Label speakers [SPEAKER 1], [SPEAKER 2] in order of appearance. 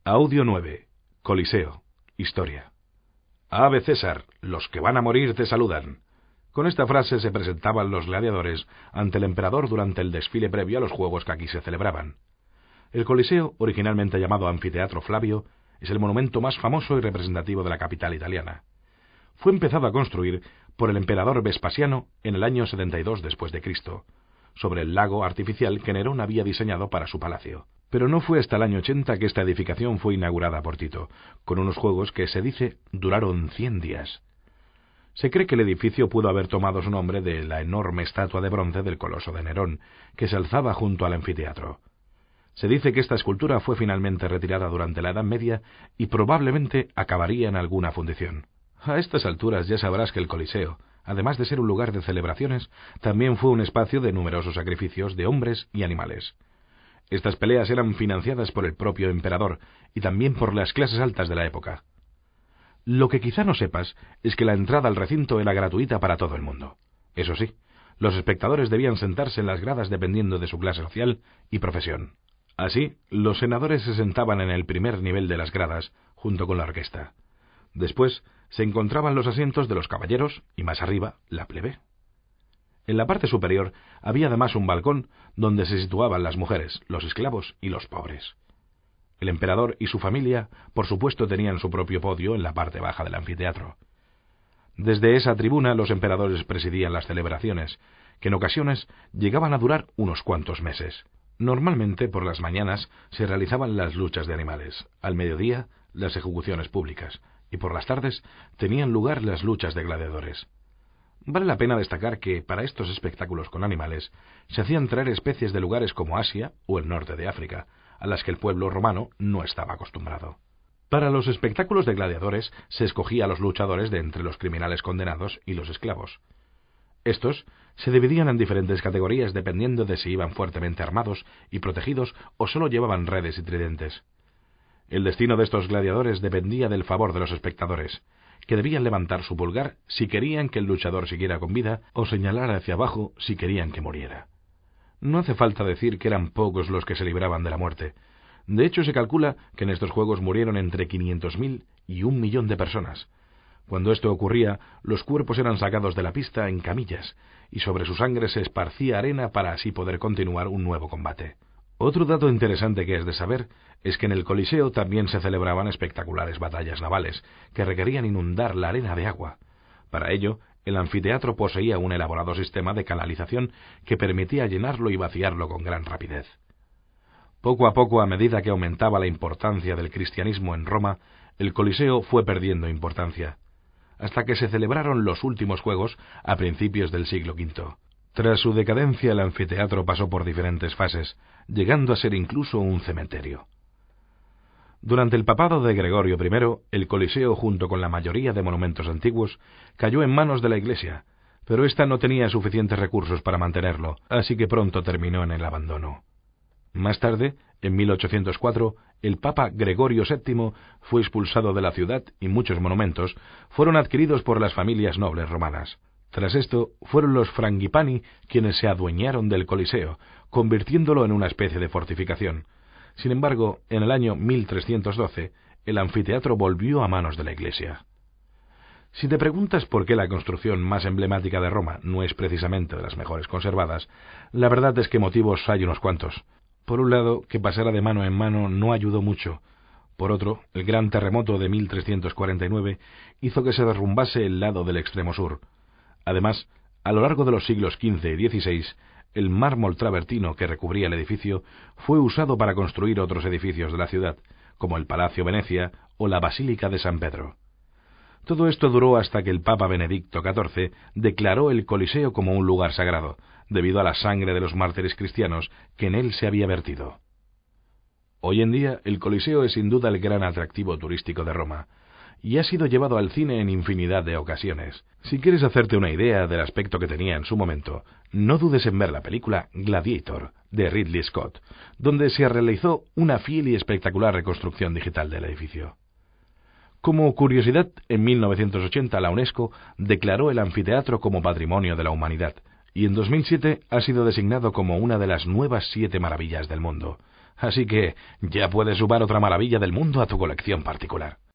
[SPEAKER 1] Audio 9. Coliseo. Historia. Ave César, los que van a morir te saludan. Con esta frase se presentaban los gladiadores ante el emperador durante el desfile previo a los juegos que aquí se celebraban. El Coliseo, originalmente llamado Anfiteatro Flavio, es el monumento más famoso y representativo de la capital italiana. Fue empezado a construir por el emperador Vespasiano en el año 72 después de Cristo, sobre el lago artificial que Nerón había diseñado para su palacio. Pero no fue hasta el año 80 que esta edificación fue inaugurada por Tito, con unos juegos que, se dice, duraron 100 días. Se cree que el edificio pudo haber tomado su nombre de la enorme estatua de bronce del coloso de Nerón, que se alzaba junto al anfiteatro. Se dice que esta escultura fue finalmente retirada durante la Edad Media y probablemente acabaría en alguna fundición. A estas alturas ya sabrás que el Coliseo, además de ser un lugar de celebraciones, también fue un espacio de numerosos sacrificios de hombres y animales. Estas peleas eran financiadas por el propio emperador y también por las clases altas de la época. Lo que quizá no sepas es que la entrada al recinto era gratuita para todo el mundo. Eso sí, los espectadores debían sentarse en las gradas dependiendo de su clase social y profesión. Así, los senadores se sentaban en el primer nivel de las gradas, junto con la orquesta. Después se encontraban los asientos de los caballeros y más arriba la plebe. En la parte superior había además un balcón donde se situaban las mujeres, los esclavos y los pobres. El emperador y su familia, por supuesto, tenían su propio podio en la parte baja del anfiteatro. Desde esa tribuna los emperadores presidían las celebraciones, que en ocasiones llegaban a durar unos cuantos meses. Normalmente por las mañanas se realizaban las luchas de animales, al mediodía las ejecuciones públicas, y por las tardes tenían lugar las luchas de gladiadores. Vale la pena destacar que, para estos espectáculos con animales, se hacían traer especies de lugares como Asia o el norte de África, a las que el pueblo romano no estaba acostumbrado. Para los espectáculos de gladiadores se escogía a los luchadores de entre los criminales condenados y los esclavos. Estos se dividían en diferentes categorías dependiendo de si iban fuertemente armados y protegidos o solo llevaban redes y tridentes. El destino de estos gladiadores dependía del favor de los espectadores, que debían levantar su pulgar si querían que el luchador siguiera con vida o señalar hacia abajo si querían que muriera. No hace falta decir que eran pocos los que se libraban de la muerte. De hecho, se calcula que en estos juegos murieron entre 500.000 y 1 millón de personas. Cuando esto ocurría, los cuerpos eran sacados de la pista en camillas, y sobre su sangre se esparcía arena para así poder continuar un nuevo combate. Otro dato interesante que es de saber es que en el Coliseo también se celebraban espectaculares batallas navales, que requerían inundar la arena de agua. Para ello, el anfiteatro poseía un elaborado sistema de canalización que permitía llenarlo y vaciarlo con gran rapidez. Poco a poco, a medida que aumentaba la importancia del cristianismo en Roma, el Coliseo fue perdiendo importancia, hasta que se celebraron los últimos juegos a principios del siglo V. Tras su decadencia, el anfiteatro pasó por diferentes fases, llegando a ser incluso un cementerio. Durante el papado de Gregorio I, el Coliseo, junto con la mayoría de monumentos antiguos, cayó en manos de la Iglesia, pero ésta no tenía suficientes recursos para mantenerlo, así que pronto terminó en el abandono. Más tarde, en 1804, el Papa Gregorio VII fue expulsado de la ciudad y muchos monumentos fueron adquiridos por las familias nobles romanas. Tras esto, fueron los Frangipani quienes se adueñaron del Coliseo, convirtiéndolo en una especie de fortificación. Sin embargo, en el año 1312, el anfiteatro volvió a manos de la Iglesia. Si te preguntas por qué la construcción más emblemática de Roma no es precisamente de las mejores conservadas, la verdad es que motivos hay unos cuantos. Por un lado, que pasara de mano en mano no ayudó mucho. Por otro, el gran terremoto de 1349 hizo que se derrumbase el lado del extremo sur. Además, a lo largo de los siglos XV y XVI, el mármol travertino que recubría el edificio fue usado para construir otros edificios de la ciudad, como el Palacio Venecia o la Basílica de San Pedro. Todo esto duró hasta que el Papa Benedicto XIV declaró el Coliseo como un lugar sagrado, debido a la sangre de los mártires cristianos que en él se había vertido. Hoy en día, el Coliseo es sin duda el gran atractivo turístico de Roma, y ha sido llevado al cine en infinidad de ocasiones. Si quieres hacerte una idea del aspecto que tenía en su momento, no dudes en ver la película Gladiator, de Ridley Scott, donde se realizó una fiel y espectacular reconstrucción digital del edificio. Como curiosidad, en 1980 la UNESCO declaró el anfiteatro como Patrimonio de la Humanidad, y en 2007 ha sido designado como una de las nuevas 7 maravillas del mundo, así que ya puedes sumar otra maravilla del mundo a tu colección particular.